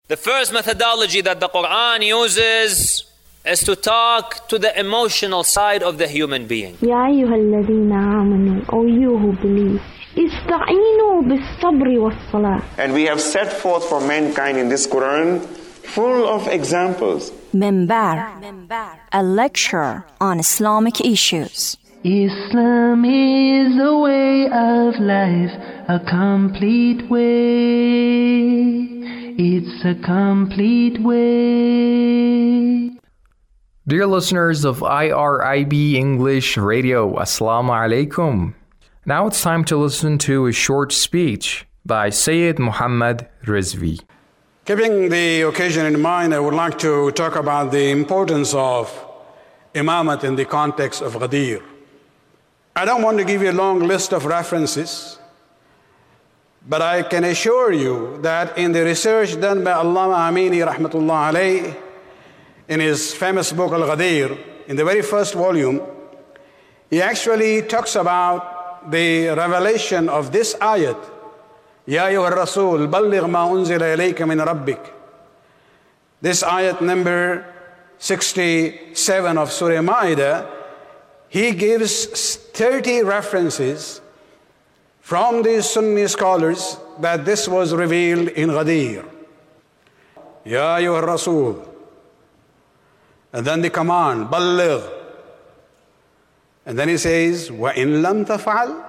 The first methodology that the Quran uses is to talk to the emotional side of the human being. يا أيها الذين آمنوا, O you who believe, استعينوا بالصبر والصلاة. And we have set forth for mankind in this Quran full of examples. Minbar, a lecture on Islamic issues. Islam is a way of life, a complete way. It's a complete way. Dear listeners of IRIB English Radio, Assalamu alaikum. Now it's time to listen to a short speech by Sayyid Muhammad Rizvi. Keeping the occasion in mind, I would like to talk about the importance of imamat in the context of Ghadir. I don't want to give you a long list of references, but I can assure you that in the research done by Allama Amini rahmatullah alayh, in his famous book Al-Ghadir, in the very first volume, he actually talks about the revelation of this ayat, Ya ayyuha rasul, balligh ma unzila ilayka min rabbik. This ayat number 67 of Surah Ma'idah, he gives 30 references from these Sunni scholars that this was revealed in Ghadir. Ya ayyuha rasul. And then the command, balligh. And then he says, wa in lam taf'al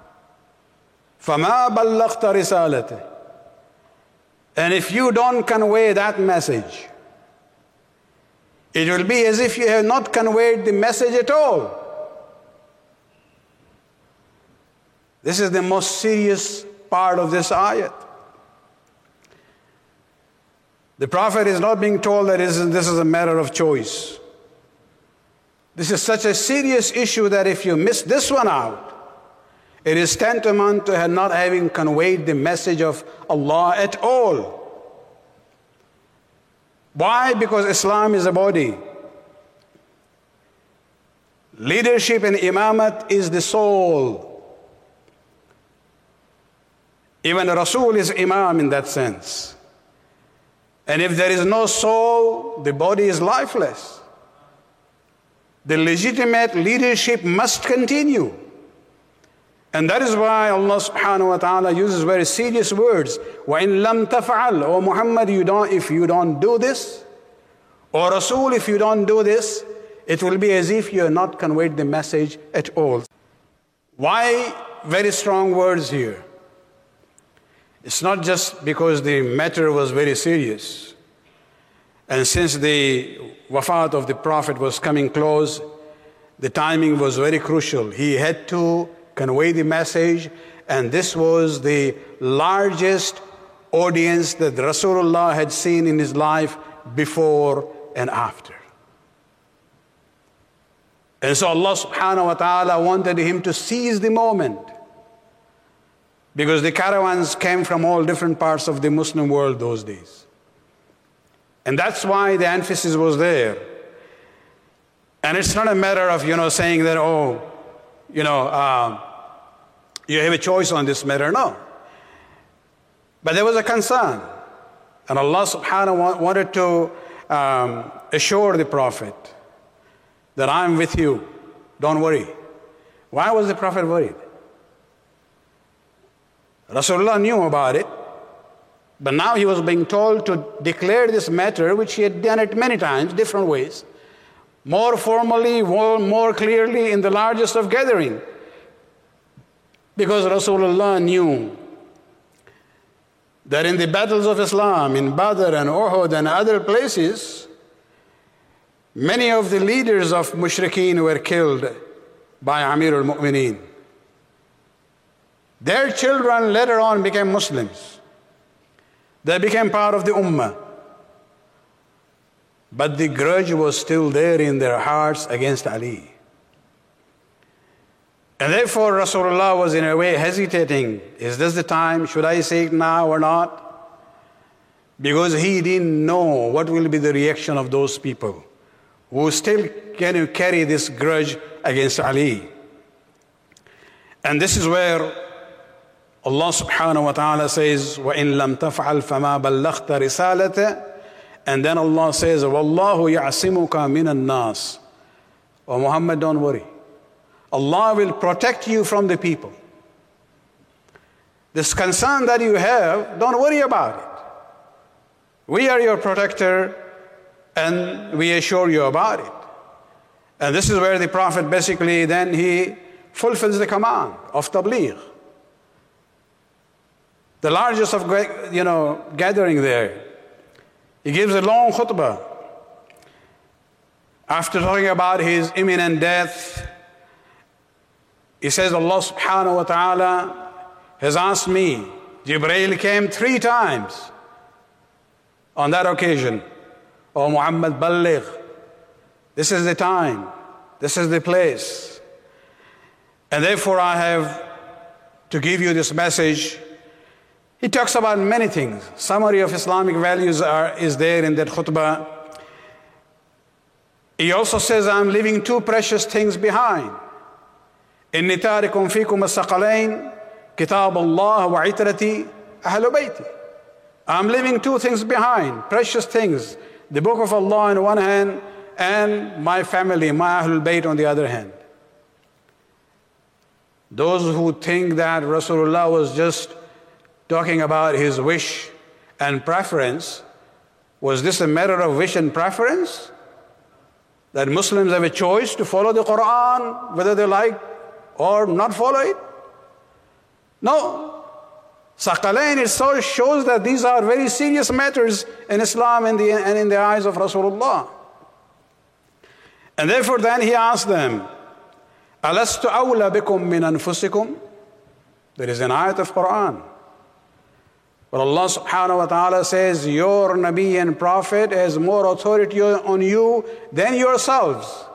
fama ballaghta risalati. And if you don't convey that message, it will be as if you have not conveyed the message at all. This is the most serious part of this ayat. The Prophet is not being told that this is a matter of choice. This is such a serious issue that if you miss this one out, it is tantamount to not having conveyed the message of Allah at all. Why? Because Islam is a body. Leadership and imamat is the soul. Even the Rasul is imam in that sense. And if there is no soul, the body is lifeless. The legitimate leadership must continue. And that is why Allah subhanahu wa ta'ala uses very serious words. وَإِن لَمْ تَفْعَلْ, O Muhammad, if you don't do this, or Rasul, if you don't do this, it will be as if you have not conveyed the message at all. Why very strong words here? It's not just because the matter was very serious. And since the wafat of the Prophet was coming close, the timing was very crucial. He had to convey the message, and this was the largest audience that Rasulullah had seen in his life before and after. And so Allah subhanahu wa ta'ala wanted him to seize the moment, because the caravans came from all different parts of the Muslim world those days. And that's why the emphasis was there. And it's not a matter of, saying that, you have a choice on this matter. No. But there was a concern. And Allah subhanahu wa ta'ala wanted to assure the Prophet that I'm with you. Don't worry. Why was the Prophet worried? Rasulullah knew about it, but now he was being told to declare this matter, which he had done it many times, different ways, more formally, more clearly in the largest of gathering. Because Rasulullah knew that in the battles of Islam, in Badr and Uhud and other places, many of the leaders of mushrikeen were killed by Amir al-Mu'mineen. Their children later on became Muslims. They became part of the Ummah. But the grudge was still there in their hearts against Ali. And therefore Rasulullah was in a way hesitating. Is this the time? Should I say it now or not? Because he didn't know what will be the reaction of those people who still can carry this grudge against Ali. And this is where Allah subhanahu wa ta'ala says, وَإِن لَمْ تَفْعَلْ فَمَا بَلَّغْتَ رِسَالَةَ. And then Allah says, وَاللَّهُ يَعْصِمُكَ مِنَ النَّاسِ. Oh Muhammad, don't worry. Allah will protect you from the people. This concern that you have, don't worry about it. We are your protector and we assure you about it. And this is where the Prophet basically then he fulfills the command of tabligh. The largest of gathering there. He gives a long khutbah. After talking about his imminent death, he says, Allah subhanahu wa ta'ala has asked me. Jibreel came 3 times on that occasion. Oh Muhammad, balligh. This is the time. This is the place. And therefore I have to give you this message. He talks about many things. Summary of Islamic values is there in that khutbah. He also says, I'm leaving 2 precious things behind. إِنِّي تَارِكٌ فِيكُمْ الثَّقَلَيْنِ كِتَابَ اللَّهِ وَعِتْرَتِي أَهْلُ بَيْتِي. I'm leaving 2 things behind, precious things. The book of Allah on one hand, and my family, my Ahlul Bayt on the other hand. Those who think that Rasulullah was just talking about his wish and preference, was this a matter of wish and preference? That Muslims have a choice to follow the Quran, whether they like or not follow it? No. Saqalain itself shows that these are very serious matters in Islam and in the eyes of Rasulullah. And therefore then he asked them, Alastu awla bikum min anfusikum? There is an ayat of Quran. But Allah subhanahu wa ta'ala says, your Nabi and Prophet has more authority on you than yourselves.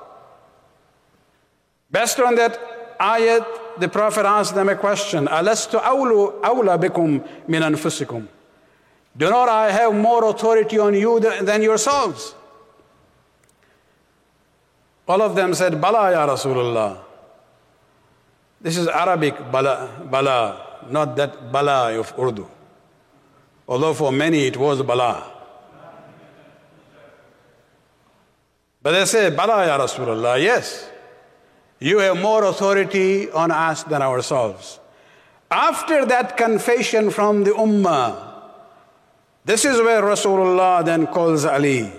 Based on that ayat, the Prophet asked them a question. Alastu awla bikum min anfusikum? Do not I have more authority on you than yourselves? All of them said, Bala ya Rasulullah. This is Arabic bala, not that bala of Urdu. Although for many it was bala. But they say, Bala ya Rasulullah, yes. You have more authority on us than ourselves. After that confession from the Ummah, this is where Rasulullah then calls Ali.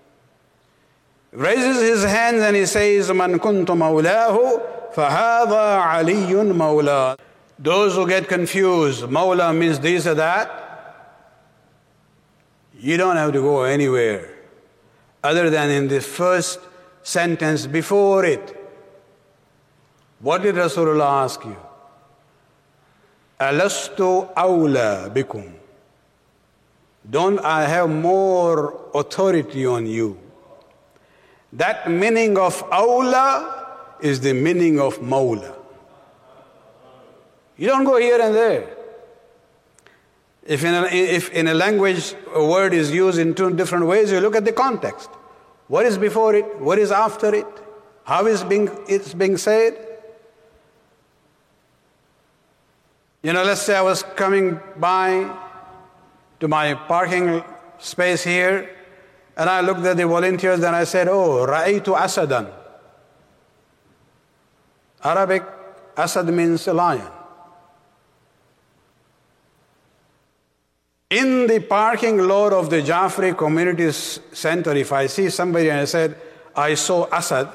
Raises his hands and he says, Man kuntu mawlahu, fahadha aliyun mawla. Those who get confused, Mawla means this or that, you don't have to go anywhere other than in the first sentence before it. What did Rasulullah ask you? Alastu awla bikum? Don't I have more authority on you? That meaning of awla is the meaning of mawla. You don't go here and there. If in a language a word is used in 2 different ways, you look at the context. What is before it? What is after it? How is it's being said? Let's say I was coming by to my parking space here, and I looked at the volunteers and I said, oh, Ra'aytu Asadan. Arabic, Asad means a lion. In the parking lot of the Jafri Community Center, if I see somebody and I said, I saw Asad,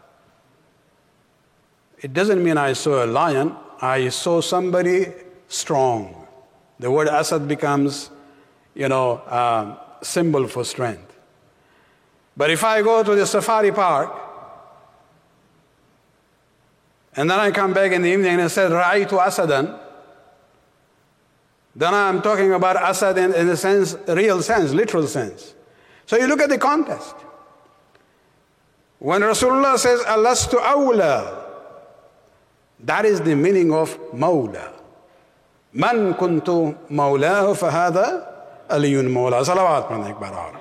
it doesn't mean I saw a lion. I saw somebody strong. The word Asad becomes, symbol for strength. But if I go to the safari park, and then I come back in the evening and I said, Ra'aytu Asadan, then I'm talking about Asad in a sense, real sense, literal sense. So you look at the context. When Rasulullah says, Alastu awla, that is the meaning of mawla. Man kuntu mawlahu fahada aliyun mawla. Salawat man akbar.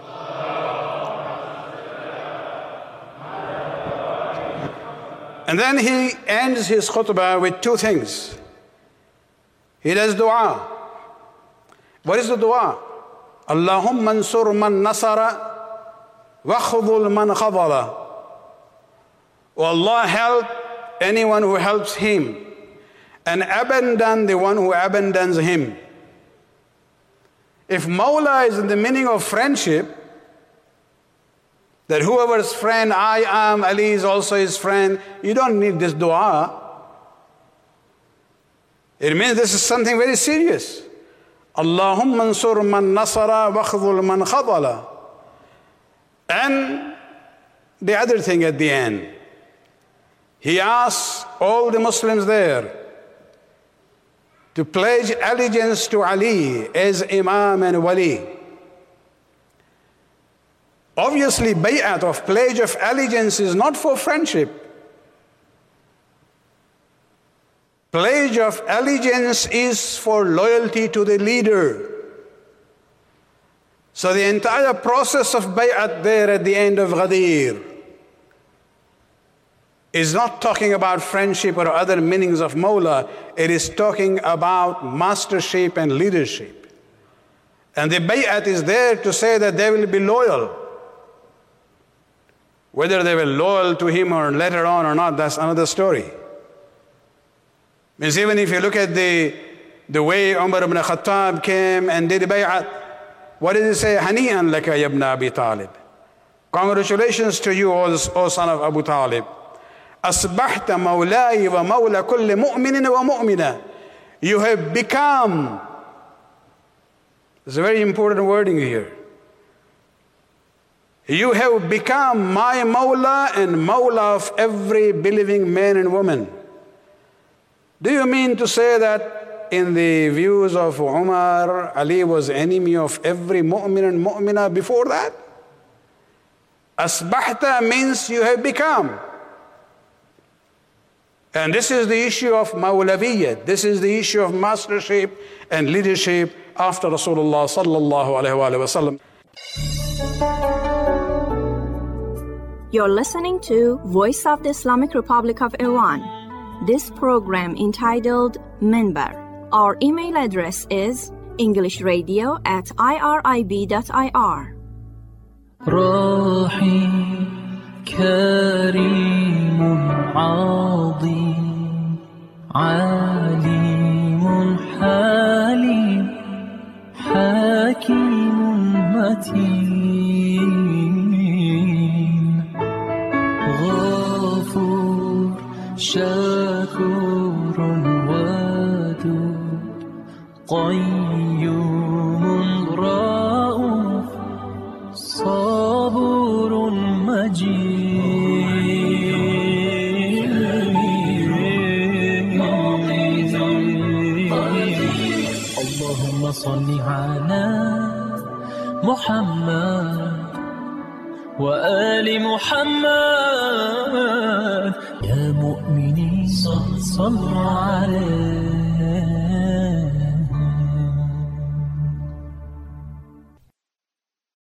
And then he ends his khutbah with 2 things. He does dua. What is the dua? Allahumma ansur man nasara wakhudhul man khadhala. O Allah, help anyone who helps him and abandon the one who abandons him. If Mawla is in the meaning of friendship, that whoever's friend I am, Ali is also his friend, you don't need this dua. It means this is something very serious. Allahumma ansur man nasara wakhdhul man khadhala. And the other thing at the end, he asks all the Muslims there to pledge allegiance to Ali as Imam and Wali. Obviously, bay'at of pledge of allegiance is not for friendship. Pledge of allegiance is for loyalty to the leader. So the entire process of bay'at there at the end of Ghadir is not talking about friendship or other meanings of Mawla. It is talking about mastership and leadership. And the bay'at is there to say that they will be loyal. Whether they were loyal to him or later on or not, that's another story. Means even if you look at the way Umar ibn Khattab came and did bay'at, what did he say? Hani'an laka ya ibn Abi Talib. Congratulations to you, O son of Abu Talib. Asbahta mawlai wa mawla kulli mu'minin wa mu'mina. You have become. There's a very important wording here. You have become my Mawla and Mawla of every believing man and woman. Do you mean to say that in the views of Umar, Ali was enemy of every mu'min and mu'mina before that? Asbahta means you have become. And this is the issue of Mawlaviyyat. This is the issue of mastership and leadership after Rasulullah sallallahu alaihi wasallam. You're listening to Voice of the Islamic Republic of Iran. This program entitled Minbar. Our email address is englishradio@irib.ir. راحي كريم عظيم عليم حليم حكيم متين غفور شكور ودود قيوم رؤوف صبور مجيد اللهم صل على محمد وآل محمد يا مؤمنين صلوا عليه